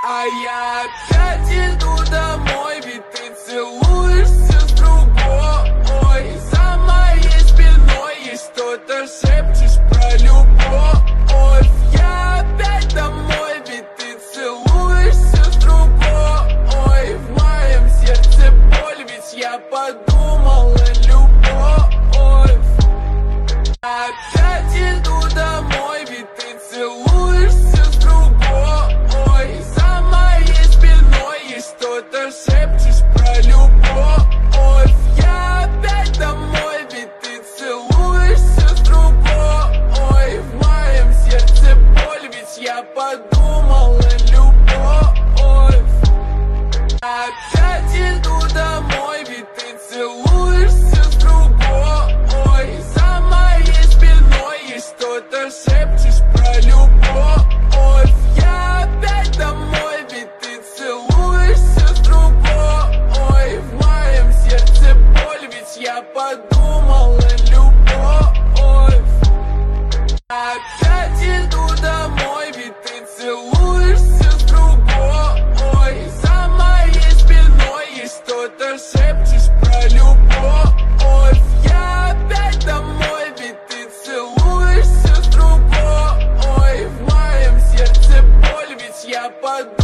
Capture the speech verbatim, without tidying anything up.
А я опять иду домой, ведь ты целуешься с другой. За моей спиной есть что-то, шепчешь про любовь. Я опять домой, ведь ты целуешься с другой. В моем сердце боль, ведь я подумала любовь. Опять иду домой, ведь ты целуешься с другой. За моей спиной есть что-то, шепчешь про любовь. Я опять домой, ведь ты целуешься с другой. В моем сердце боль, ведь я подумала любовь. Опять иду домой, ведь ты целуешься с другой. За моей спиной есть что-то, шепчешь про любовь. Я опять домой, ведь ты целуешься с другой. В моем сердце боль, ведь я подумала любовь. Опять иду домой, ведь ты целуешься с другой. За моей спиной есть что-то, шепчешь про любовь. Я опять домой, ведь ты целуешься с другой. В моем сердце боль, ведь я подумала.